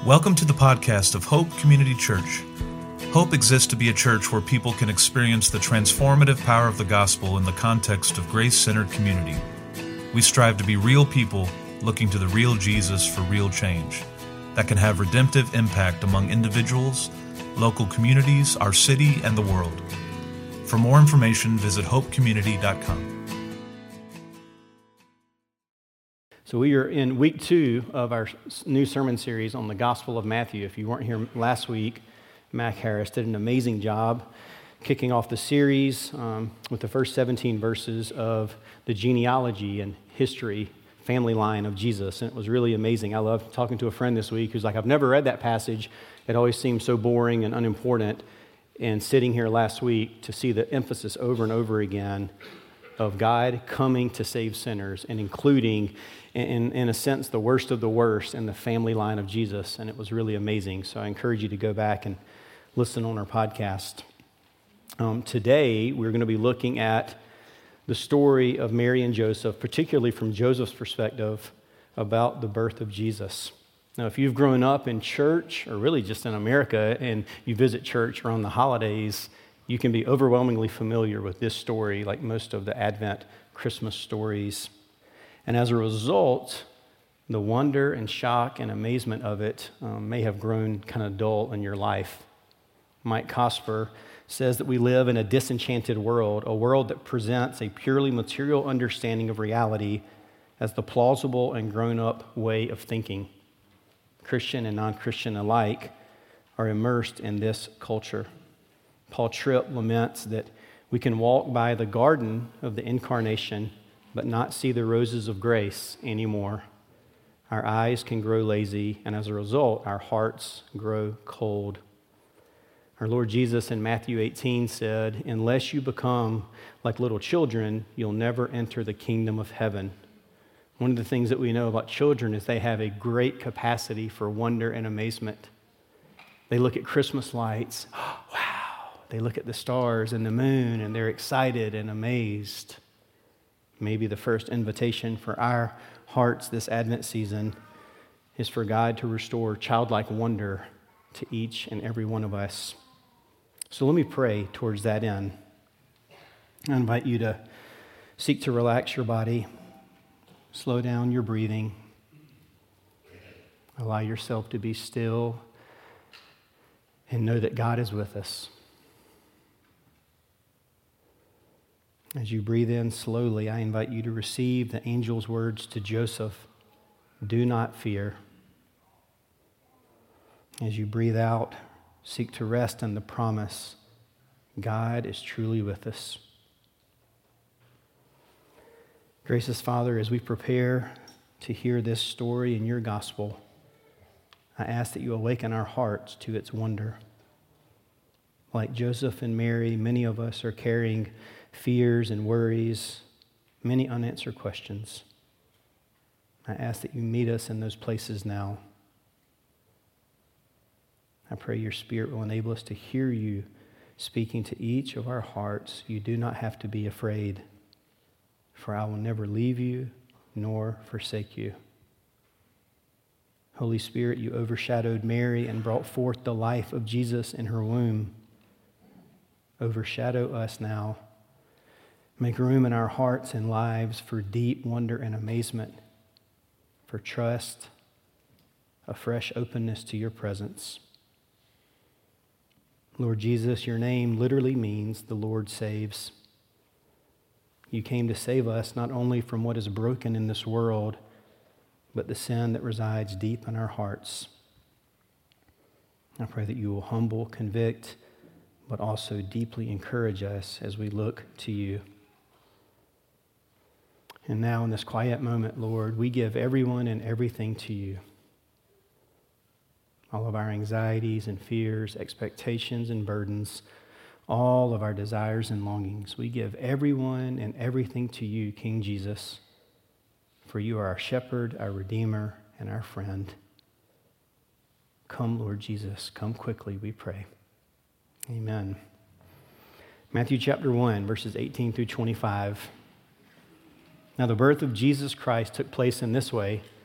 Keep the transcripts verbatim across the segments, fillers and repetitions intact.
Welcome to the podcast of Hope Community Church. Hope exists to be a church where people can experience the transformative power of the gospel in the context of grace-centered community. We strive to be real people looking to the real Jesus for real change that can have redemptive impact among individuals, local communities, our city, and the world. For more information, visit hope community dot com. So we are in week two of our new sermon series on the Gospel of Matthew. If you weren't here last week, Mac Harris did an amazing job kicking off the series um, with the first seventeen verses of the genealogy and history, family line of Jesus, and it was really amazing. I love talking to a friend this week who's like, I've never read that passage. It always seemed so boring and unimportant, and sitting here last week to see the emphasis over and over again of God coming to save sinners and including, in, in a sense, the worst of the worst in the family line of Jesus, and it was really amazing. So I encourage you to go back and listen on our podcast. Um, today, we're going to be looking at the story of Mary and Joseph, particularly from Joseph's perspective about the birth of Jesus. Now, if you've grown up in church, or really just in America, and you visit church around the holidays, you can be overwhelmingly familiar with this story, like most of the Advent Christmas stories. And as a result, the wonder and shock and amazement of it um, may have grown kind of dull in your life. Mike Cosper says that we live in a disenchanted world, a world that presents a purely material understanding of reality as the plausible and grown-up way of thinking. Christian and non-Christian alike are immersed in this culture. Paul Tripp laments that we can walk by the garden of the incarnation but not see the roses of grace anymore. Our eyes can grow lazy, and as a result, our hearts grow cold. Our Lord Jesus in Matthew eighteen said, "Unless you become like little children, you'll never enter the kingdom of heaven." One of the things that we know about children is they have a great capacity for wonder and amazement. They look at Christmas lights, oh, wow. They look at the stars and the moon, and they're excited and amazed. Maybe the first invitation for our hearts this Advent season is for God to restore childlike wonder to each and every one of us. So let me pray towards that end. I invite you to seek to relax your body, slow down your breathing, allow yourself to be still, and know that God is with us. As you breathe in slowly, I invite you to receive the angel's words to Joseph, "Do not fear." As you breathe out, seek to rest in the promise, God is truly with us. Gracious Father, as we prepare to hear this story in your gospel, I ask that you awaken our hearts to its wonder. Like Joseph and Mary, many of us are carrying fears and worries, many unanswered questions. I ask that you meet us in those places now. I pray your Spirit will enable us to hear you speaking to each of our hearts. You do not have to be afraid, for I will never leave you nor forsake you. Holy Spirit, you overshadowed Mary and brought forth the life of Jesus in her womb. Overshadow us now. Make room in our hearts and lives for deep wonder and amazement, for trust, a fresh openness to your presence. Lord Jesus, your name literally means the Lord saves. You came to save us not only from what is broken in this world, but the sin that resides deep in our hearts. I pray that you will humble, convict, but also deeply encourage us as we look to you. And now in this quiet moment, Lord, we give everyone and everything to you. All of our anxieties and fears, expectations and burdens, all of our desires and longings, we give everyone and everything to you, King Jesus, for you are our shepherd, our redeemer, and our friend. Come, Lord Jesus, come quickly, we pray. Amen. Matthew chapter one, verses eighteen through twenty-five. Now the birth of Jesus Christ took place in this way.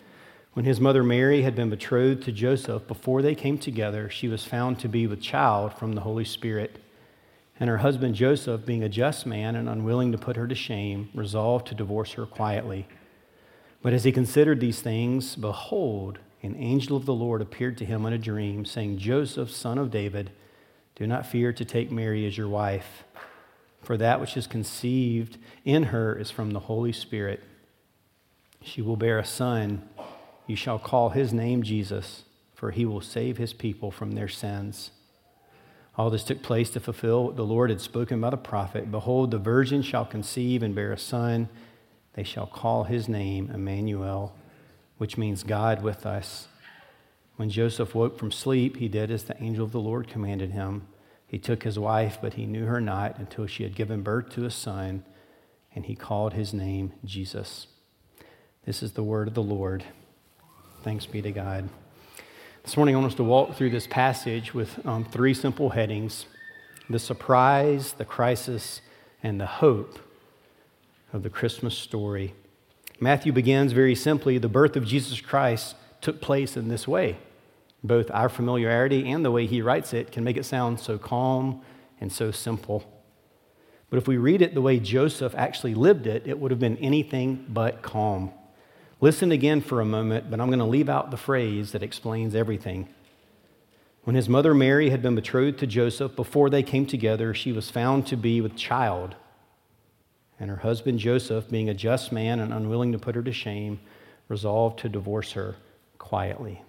When his mother Mary had been betrothed to Joseph, before they came together, she was found to be with child from the Holy Spirit. And her husband Joseph, being a just man and unwilling to put her to shame, resolved to divorce her quietly. But as he considered these things, behold, an angel of the Lord appeared to him in a dream, saying, Joseph, son of David, do not fear to take Mary as your wife, for that which is conceived in her is from the Holy Spirit. She will bear a son. You shall call his name Jesus, for he will save his people from their sins. All this took place to fulfill what the Lord had spoken by the prophet. Behold, the virgin shall conceive and bear a son. They shall call his name Emmanuel, which means God with us. When Joseph woke from sleep, he did as the angel of the Lord commanded him. He took his wife, but he knew her not until she had given birth to a son, and he called his name Jesus. This is the word of the Lord. Thanks be to God. This morning I want us to walk through this passage with um, three simple headings: the surprise, the crisis, and the hope of the Christmas story. Matthew begins very simply. The birth of Jesus Christ took place in this way. Both our familiarity and the way he writes it can make it sound so calm and so simple. But if we read it the way Joseph actually lived it, it would have been anything but calm. Listen again for a moment, but I'm going to leave out the phrase that explains everything. When his mother Mary had been betrothed to Joseph, before they came together, she was found to be with child. And her husband Joseph, being a just man and unwilling to put her to shame, resolved to divorce her quietly.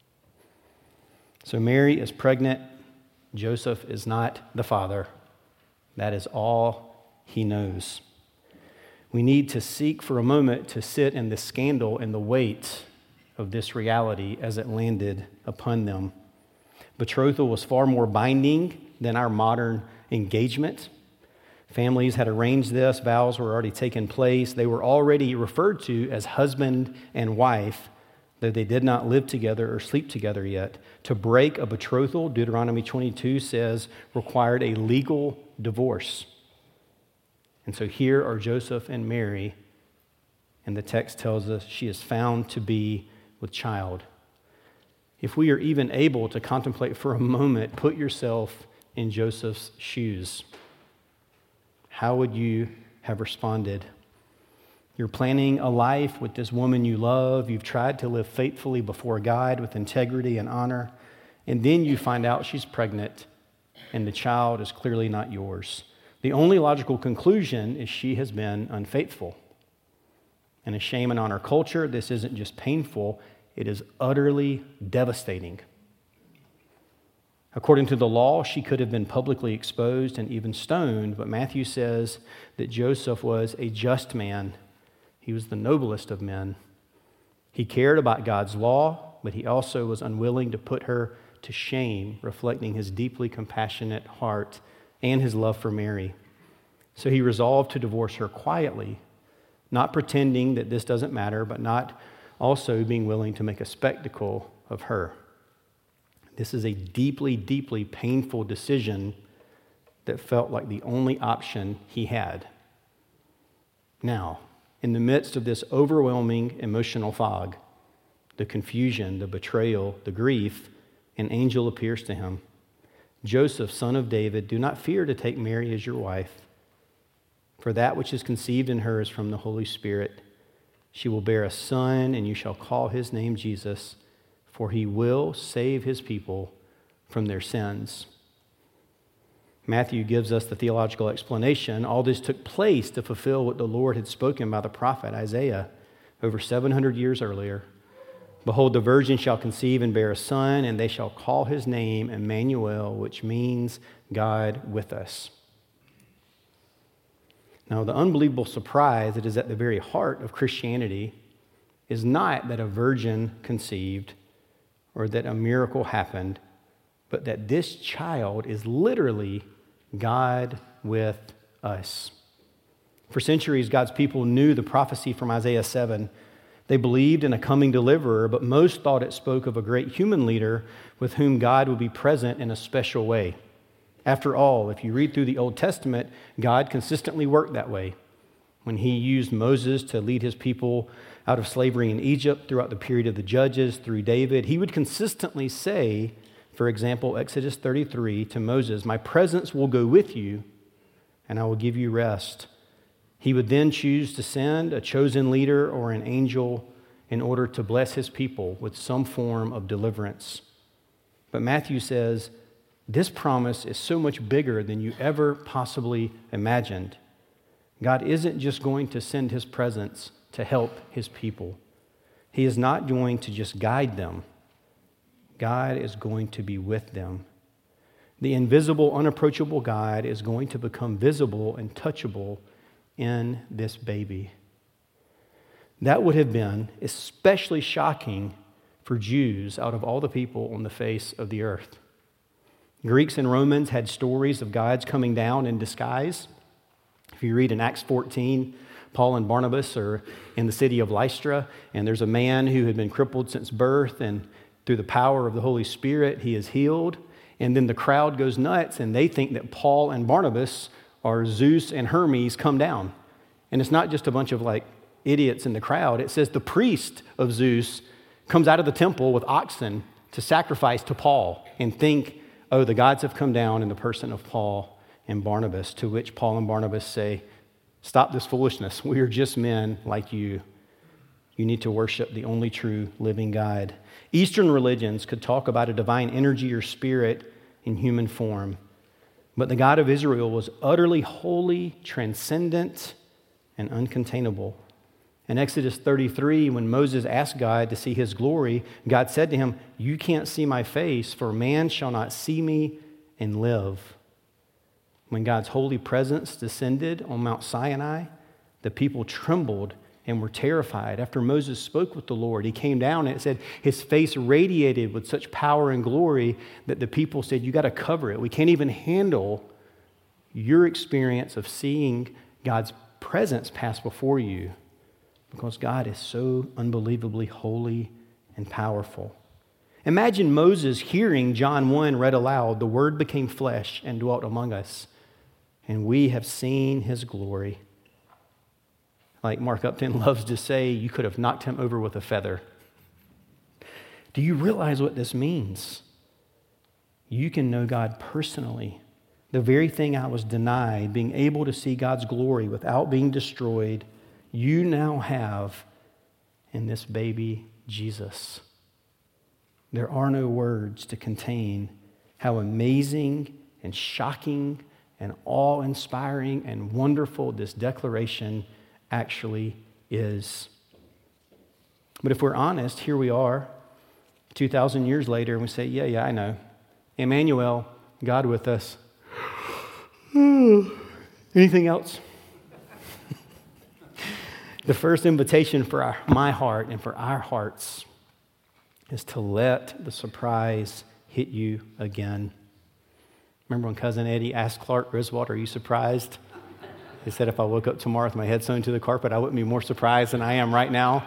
So Mary is pregnant. Joseph is not the father. That is all he knows. We need to seek for a moment to sit in the scandal and the weight of this reality as it landed upon them. Betrothal was far more binding than our modern engagement. Families had arranged this. Vows were already taken place. They were already referred to as husband and wife, though they did not live together or sleep together yet. To break a betrothal, Deuteronomy twenty-two says, required a legal divorce. And so here are Joseph and Mary, and the text tells us she is found to be with child. If we are even able to contemplate for a moment, put yourself in Joseph's shoes. How would you have responded? You're planning a life with this woman you love. You've tried to live faithfully before God with integrity and honor. And then you find out she's pregnant and the child is clearly not yours. The only logical conclusion is she has been unfaithful. And a shame and honor culture, this isn't just painful, it is utterly devastating. According to the law, she could have been publicly exposed and even stoned, but Matthew says that Joseph was a just man. He was the noblest of men. He cared about God's law, but he also was unwilling to put her to shame, reflecting his deeply compassionate heart and his love for Mary. So he resolved to divorce her quietly, not pretending that this doesn't matter, but not also being willing to make a spectacle of her. This is a deeply, deeply painful decision that felt like the only option he had. Now, in the midst of this overwhelming emotional fog, the confusion, the betrayal, the grief, an angel appears to him. Joseph, son of David, do not fear to take Mary as your wife, for that which is conceived in her is from the Holy Spirit. She will bear a son, and you shall call his name Jesus, for he will save his people from their sins. Matthew gives us the theological explanation. All this took place to fulfill what the Lord had spoken by the prophet Isaiah over seven hundred years earlier. Behold, the virgin shall conceive and bear a son, and they shall call his name Emmanuel, which means God with us. Now, the unbelievable surprise that is at the very heart of Christianity is not that a virgin conceived or that a miracle happened, but that this child is literally God with us. For centuries, God's people knew the prophecy from Isaiah seven. They believed in a coming deliverer, but most thought it spoke of a great human leader with whom God would be present in a special way. After all, if you read through the Old Testament, God consistently worked that way. When he used Moses to lead his people out of slavery in Egypt throughout the period of the Judges through David, he would consistently say, for example, Exodus thirty-three to Moses, "My presence will go with you, and I will give you rest." He would then choose to send a chosen leader or an angel in order to bless his people with some form of deliverance. But Matthew says, this promise is so much bigger than you ever possibly imagined. God isn't just going to send his presence to help his people. He is not going to just guide them. God is going to be with them. The invisible, unapproachable God is going to become visible and touchable in this baby. That would have been especially shocking for Jews out of all the people on the face of the earth. Greeks and Romans had stories of gods coming down in disguise. If you read in Acts fourteen, Paul and Barnabas are in the city of Lystra, and there's a man who had been crippled since birth, and through the power of the Holy Spirit, he is healed. And then the crowd goes nuts, and they think that Paul and Barnabas are Zeus and Hermes come down. And it's not just a bunch of like idiots in the crowd. It says the priest of Zeus comes out of the temple with oxen to sacrifice to Paul and think, oh, the gods have come down in the person of Paul and Barnabas, to which Paul and Barnabas say, stop this foolishness. We are just men like you. You need to worship the only true living God. Eastern religions could talk about a divine energy or spirit in human form, but the God of Israel was utterly holy, transcendent, and uncontainable. In Exodus thirty-three, when Moses asked God to see his glory, God said to him, you can't see my face, for man shall not see me and live. When God's holy presence descended on Mount Sinai, the people trembled and were terrified. After Moses spoke with the Lord, he came down and it said his face radiated with such power and glory that the people said, you got to cover it. We can't even handle your experience of seeing God's presence pass before you, because God is so unbelievably holy and powerful. Imagine Moses hearing John one read aloud, the Word became flesh and dwelt among us, and we have seen his glory. Like Mark Upton loves to say, you could have knocked him over with a feather. Do you realize what this means? You can know God personally. The very thing I was denied, being able to see God's glory without being destroyed, you now have in this baby Jesus. There are no words to contain how amazing and shocking and awe-inspiring and wonderful this declaration actually is. But if we're honest, here we are, two thousand years later, and we say, yeah, yeah, I know. Emmanuel, God with us. Anything else? The first invitation for our, my heart and for our hearts is to let the surprise hit you again. Remember when Cousin Eddie asked Clark Griswold, are you surprised? He said, if I woke up tomorrow with my head sewn to the carpet, I wouldn't be more surprised than I am right now.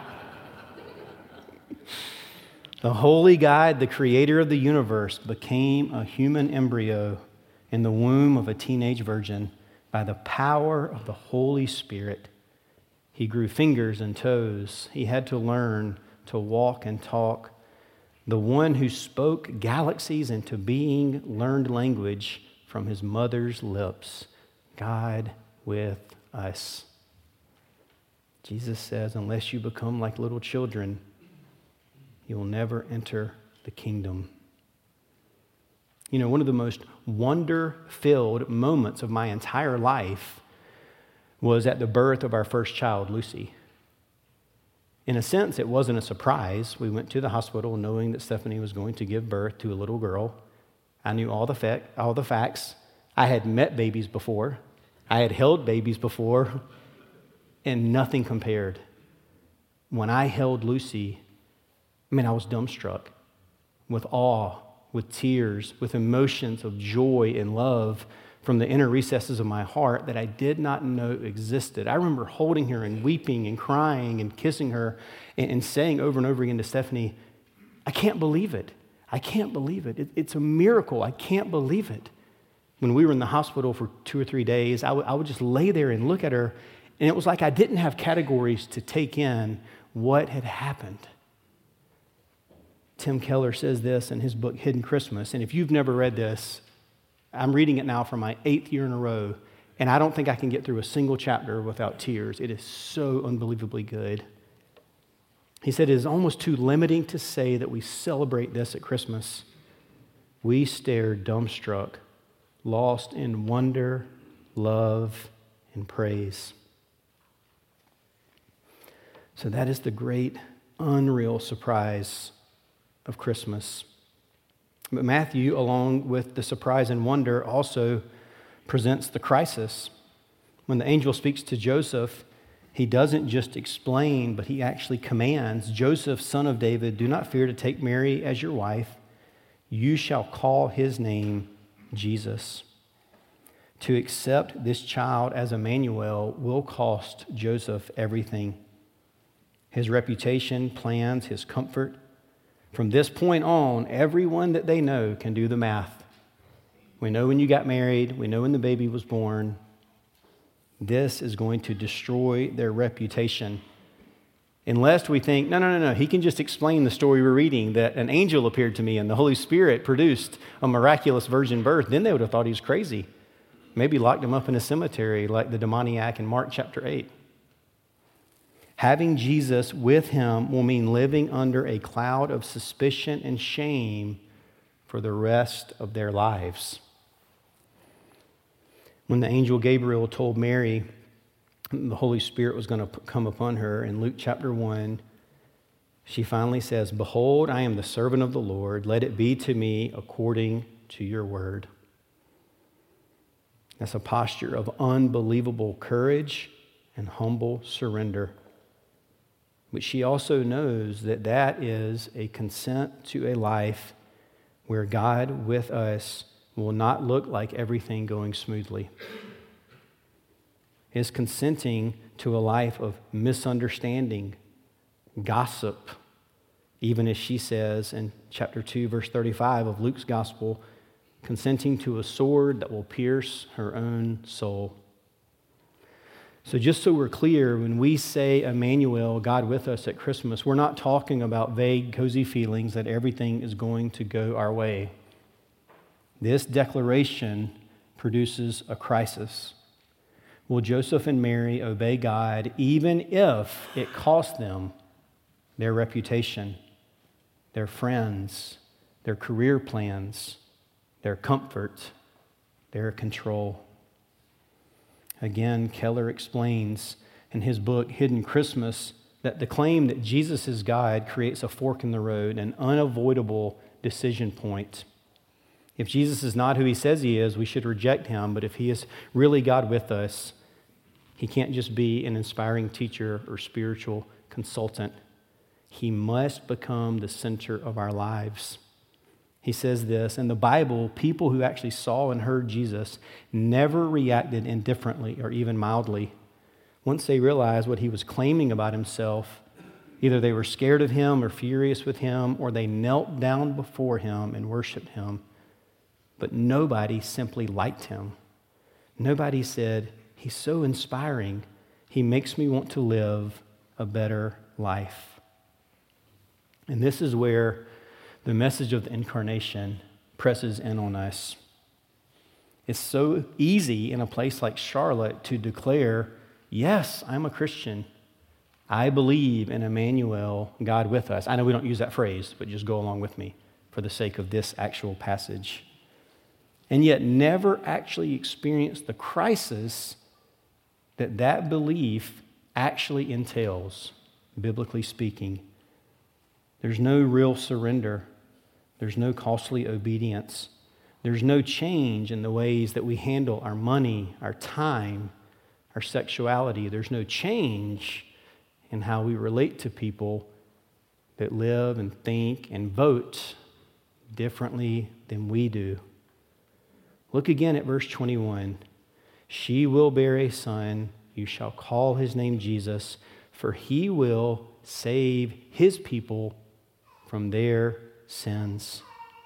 The holy God, the creator of the universe, became a human embryo in the womb of a teenage virgin by the power of the Holy Spirit. He grew fingers and toes. He had to learn to walk and talk. The one who spoke galaxies into being learned language from his mother's lips. God with us. Jesus says, unless you become like little children, you will never enter the kingdom. You know, one of the most wonder-filled moments of my entire life was at the birth of our first child, Lucy. In a sense, it wasn't a surprise. We went to the hospital knowing that Stephanie was going to give birth to a little girl. I knew all the fa- all the facts. I had met babies before. I had held babies before, and nothing compared. When I held Lucy, I mean, I was dumbstruck with awe, with tears, with emotions of joy and love from the inner recesses of my heart that I did not know existed. I remember holding her and weeping and crying and kissing her and, and saying over and over again to Stephanie, I can't believe it. I can't believe it. it. It's a miracle. I can't believe it. When we were in the hospital for two or three days, I, w- I would just lay there and look at her, And it was like I didn't have categories to take in what had happened. Tim Keller says this in his book, Hidden Christmas. And if you've never read this, I'm reading it now for my eighth year in a row, and I don't think I can get through a single chapter without tears. It is so unbelievably good. He said, it is almost too limiting to say that we celebrate this at Christmas. We stare dumbstruck, lost in wonder, love, and praise. So that is the great, unreal surprise of Christmas. But Matthew, along with the surprise and wonder, also presents the crisis. When the angel speaks to Joseph, he doesn't just explain, but he actually commands, Joseph, son of David, do not fear to take Mary as your wife. You shall call his name Jesus. To accept this child as Emmanuel will cost Joseph everything. His reputation, plans, his comfort. From this point on, everyone that they know can do the math. We know when you got married. We know when the baby was born. This is going to destroy their reputation. Unless we think, no, no, no, no, he can just explain the story we're reading, that an angel appeared to me and the Holy Spirit produced a miraculous virgin birth. Then they would have thought he was crazy. Maybe locked him up in a cemetery like the demoniac in Mark chapter eight. Having Jesus with him will mean living under a cloud of suspicion and shame for the rest of their lives. When the angel Gabriel told Mary the Holy Spirit was going to come upon her in Luke chapter one, she finally says, behold, I am the servant of the Lord. Let it be to me according to your word. That's a posture of unbelievable courage and humble surrender. But she also knows that that is a consent to a life where God with us will not look like everything going smoothly. Is consenting to a life of misunderstanding, gossip, even as she says in chapter two, verse thirty-five of Luke's gospel, consenting to a sword that will pierce her own soul. So just so we're clear, when we say Emmanuel, God with us at Christmas, we're not talking about vague, cozy feelings that everything is going to go our way. This declaration produces a crisis. Will Joseph and Mary obey God even if it costs them their reputation, their friends, their career plans, their comfort, their control? Again, Keller explains in his book, Hidden Christmas, that the claim that Jesus is God creates a fork in the road, an unavoidable decision point. If Jesus is not who he says he is, we should reject him. But if he is really God with us, he can't just be an inspiring teacher or spiritual consultant. He must become the center of our lives. He says this, in the Bible, people who actually saw and heard Jesus never reacted indifferently or even mildly. Once they realized what he was claiming about himself, either they were scared of him or furious with him, or they knelt down before him and worshiped him. But nobody simply liked him. Nobody said, he's so inspiring, he makes me want to live a better life. And this is where the message of the incarnation presses in on us. It's so easy in a place like Charlotte to declare, yes, I'm a Christian. I believe in Emmanuel, God with us. I know we don't use that phrase, but just go along with me for the sake of this actual passage. And yet never actually experience the crisis that that belief actually entails, biblically speaking. There's no real surrender. There's no costly obedience. There's no change in the ways that we handle our money, our time, our sexuality. There's no change in how we relate to people that live and think and vote differently than we do. Look again at verse twenty-one. She will bear a son. You shall call his name Jesus, for he will save his people from their sins.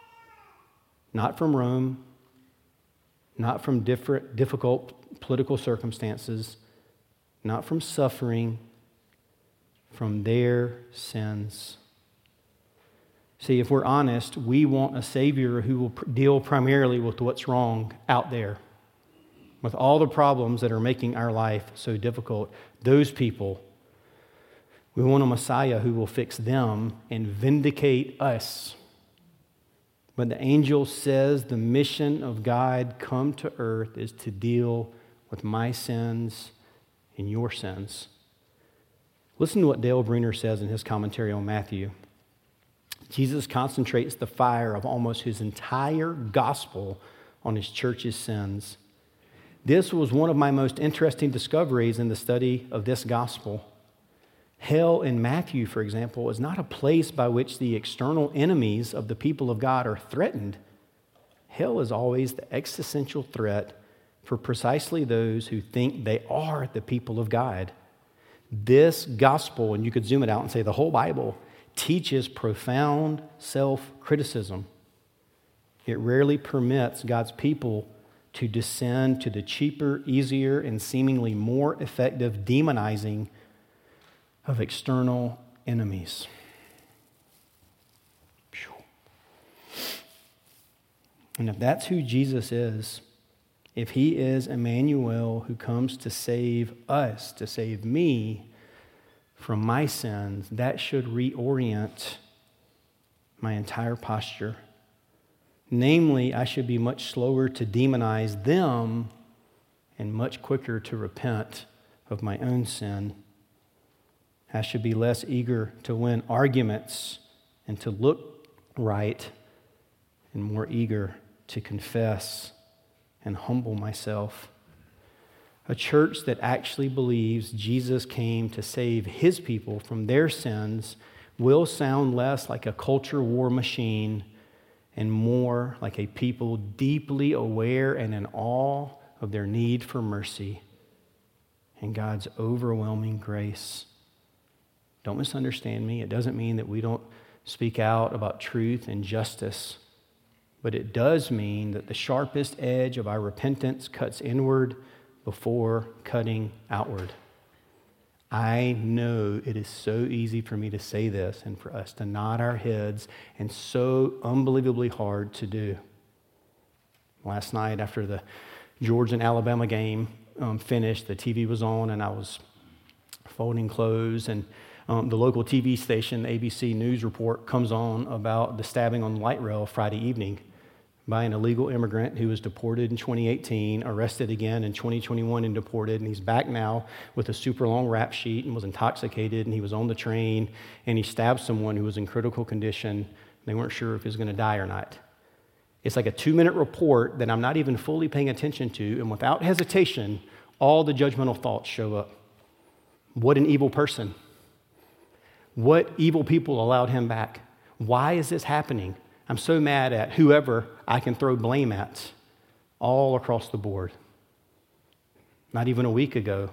Not from Rome, not from different, difficult political circumstances, not from suffering, from their sins. See, if we're honest, we want a Savior who will deal primarily with what's wrong out there, with all the problems that are making our life so difficult. Those people, we want a Messiah who will fix them and vindicate us. But the angel says the mission of God come to earth is to deal with my sins and your sins. Listen to what Dale Bruner says in his commentary on Matthew. Jesus concentrates the fire of almost his entire gospel on his church's sins. This was one of my most interesting discoveries in the study of this gospel. Hell in Matthew, for example, is not a place by which the external enemies of the people of God are threatened. Hell is always the existential threat for precisely those who think they are the people of God. This gospel, and you could zoom it out and say the whole Bible, teaches profound self-criticism. It rarely permits God's people to descend to the cheaper, easier, and seemingly more effective demonizing of external enemies. And if that's who Jesus is, if he is Emmanuel who comes to save us, to save me from my sins, that should reorient my entire posture. Namely, I should be much slower to demonize them and much quicker to repent of my own sin. I should be less eager to win arguments and to look right, and more eager to confess and humble myself. A church that actually believes Jesus came to save his people from their sins will sound less like a culture war machine and more like a people deeply aware and in awe of their need for mercy and God's overwhelming grace. Don't misunderstand me. It doesn't mean that we don't speak out about truth and justice, but it does mean that the sharpest edge of our repentance cuts inward before cutting outward. I know it is so easy for me to say this and for us to nod our heads, and so unbelievably hard to do. Last night after the Georgia and Alabama game um, finished, the T V was on and I was folding clothes, and um, the local T V station, the A B C News report, comes on about the stabbing on the light rail Friday evening by an illegal immigrant who was deported in twenty eighteen, arrested again in twenty twenty-one and deported, and he's back now with a super long rap sheet and was intoxicated, and he was on the train, and he stabbed someone who was in critical condition. They weren't sure if he was going to die or not. It's like a two-minute report that I'm not even fully paying attention to, and without hesitation, all the judgmental thoughts show up. What an evil person. What evil people allowed him back? Why is this happening? I'm so mad at whoever I can throw blame at all across the board. Not even a week ago,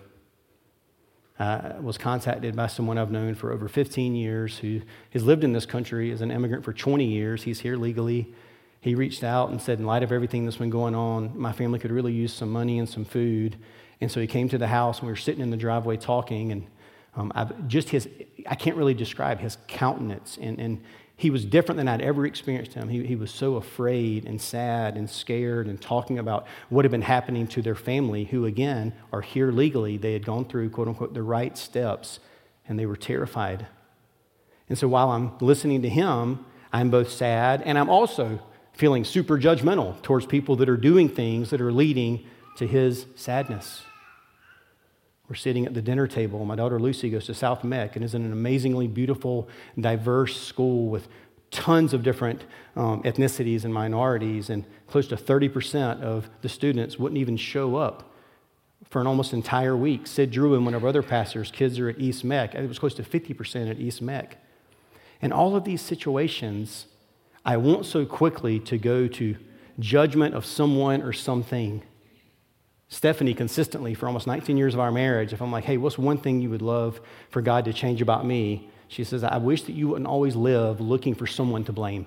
I was contacted by someone I've known for over fifteen years who has lived in this country as an immigrant for twenty years. He's here legally. He reached out and said, in light of everything that's been going on, my family could really use some money and some food. And so he came to the house, and we were sitting in the driveway talking, and um, I've just his, I can't really describe his countenance, and, and he was different than I'd ever experienced him. He, he was so afraid and sad and scared and talking about what had been happening to their family, who, again, are here legally. They had gone through, quote unquote, the right steps, and they were terrified. And so while I'm listening to him, I'm both sad, and I'm also feeling super judgmental towards people that are doing things that are leading to his sadness. We're sitting at the dinner table. My daughter Lucy goes to South Meck and is in an amazingly beautiful, diverse school with tons of different um, ethnicities and minorities, and close to thirty percent of the students wouldn't even show up for an almost entire week. Sid Drew and one of our other pastors' kids are at East Meck. It was close to fifty percent at East Meck. In all of these situations, I want so quickly to go to judgment of someone or something. Stephanie, consistently for almost nineteen years of our marriage, if I'm like, hey, what's one thing you would love for God to change about me? She says, I wish that you wouldn't always live looking for someone to blame.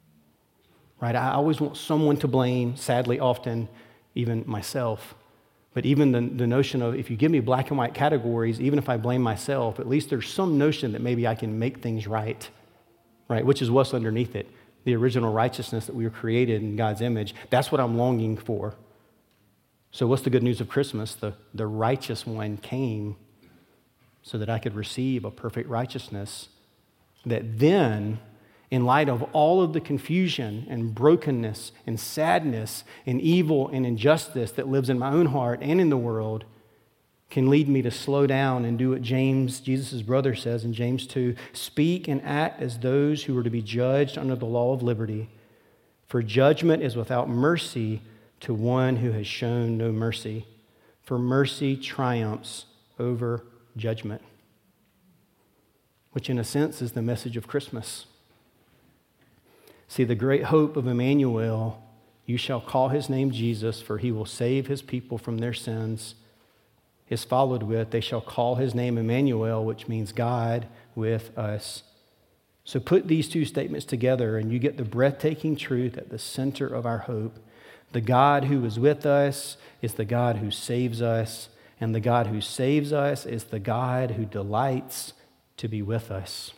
Right? I always want someone to blame, sadly, often even myself. But even the, the notion of if you give me black and white categories, even if I blame myself, at least there's some notion that maybe I can make things right, right? Which is what's underneath it, the original righteousness that we were created in God's image. That's what I'm longing for. So what's the good news of Christmas? The, the righteous one came so that I could receive a perfect righteousness that then, in light of all of the confusion and brokenness and sadness and evil and injustice that lives in my own heart and in the world, can lead me to slow down and do what James, Jesus' brother, says in James two, speak and act as those who are to be judged under the law of liberty. For judgment is without mercy to one who has shown no mercy. For mercy triumphs over judgment, which in a sense is the message of Christmas. See, the great hope of Emmanuel, you shall call his name Jesus, for he will save his people from their sins, is followed with, they shall call his name Emmanuel, which means God with us. So put these two statements together and you get the breathtaking truth at the center of our hope. The God who is with us is the God who saves us, and the God who saves us is the God who delights to be with us.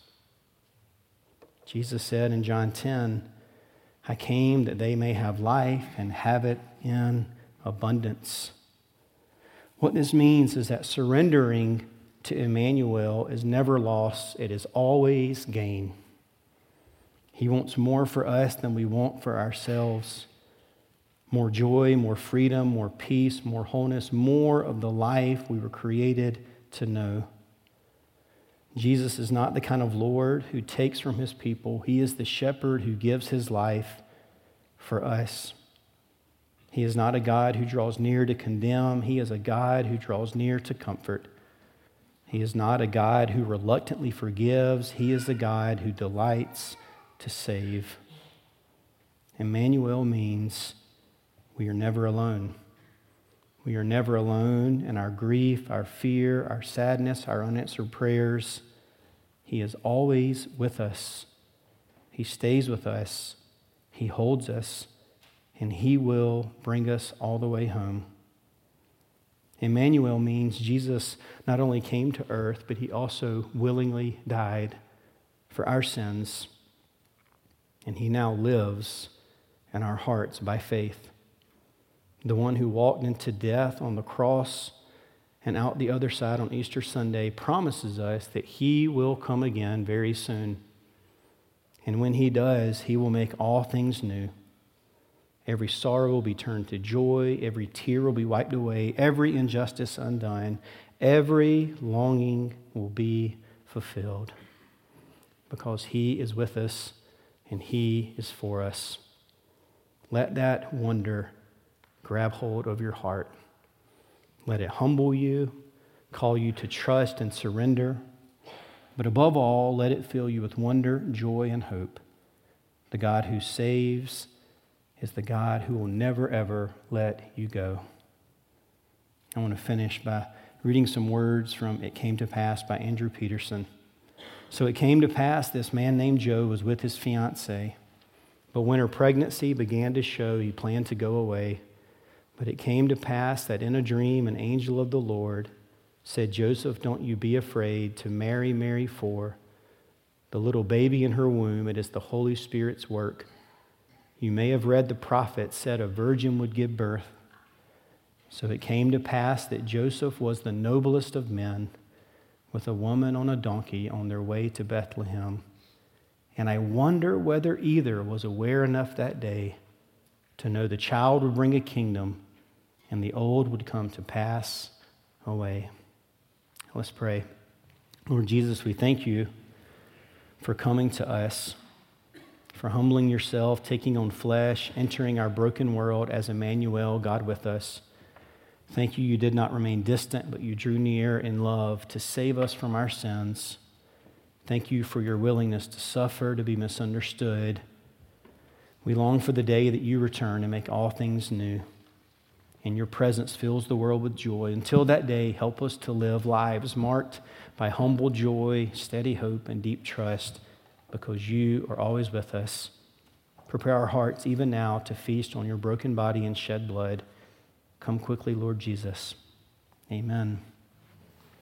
Jesus said in John ten, I came that they may have life and have it in abundance. What this means is that surrendering to Emmanuel is never loss, it is always gain. He wants more for us than we want for ourselves. More joy, more freedom, more peace, more wholeness, more of the life we were created to know. Jesus is not the kind of Lord who takes from his people. He is the shepherd who gives his life for us. He is not a God who draws near to condemn. He is a God who draws near to comfort. He is not a God who reluctantly forgives. He is the God who delights to save. Emmanuel means we are never alone. We are never alone in our grief, our fear, our sadness, our unanswered prayers. He is always with us. He stays with us. He holds us. And he will bring us all the way home. Emmanuel means Jesus not only came to earth, but he also willingly died for our sins. And he now lives in our hearts by faith. The one who walked into death on the cross and out the other side on Easter Sunday promises us that he will come again very soon. And when he does, he will make all things new. Every sorrow will be turned to joy. Every tear will be wiped away. Every injustice undone. Every longing will be fulfilled. Because he is with us and he is for us. Let that wonder grab hold of your heart. Let it humble you, call you to trust and surrender. But above all, let it fill you with wonder, joy, and hope. The God who saves is the God who will never, ever let you go. I want to finish by reading some words from It Came to Pass by Andrew Peterson. So it came to pass this man named Joe was with his fiancée, but when her pregnancy began to show, he planned to go away. But it came to pass that in a dream an angel of the Lord said, Joseph, don't you be afraid to marry Mary, for the little baby in her womb, it is the Holy Spirit's work. You may have read the prophet said a virgin would give birth. So it came to pass that Joseph was the noblest of men, with a woman on a donkey on their way to Bethlehem. And I wonder whether either was aware enough that day to know the child would bring a kingdom and the old would come to pass away. Let's pray. Lord Jesus, we thank you for coming to us, for humbling yourself, taking on flesh, entering our broken world as Emmanuel, God with us. Thank you, you did not remain distant, but you drew near in love to save us from our sins. Thank you for your willingness to suffer, to be misunderstood. We long for the day that you return and make all things new. And your presence fills the world with joy. Until that day, help us to live lives marked by humble joy, steady hope, and deep trust, because you are always with us. Prepare our hearts even now to feast on your broken body and shed blood. Come quickly, Lord Jesus. Amen.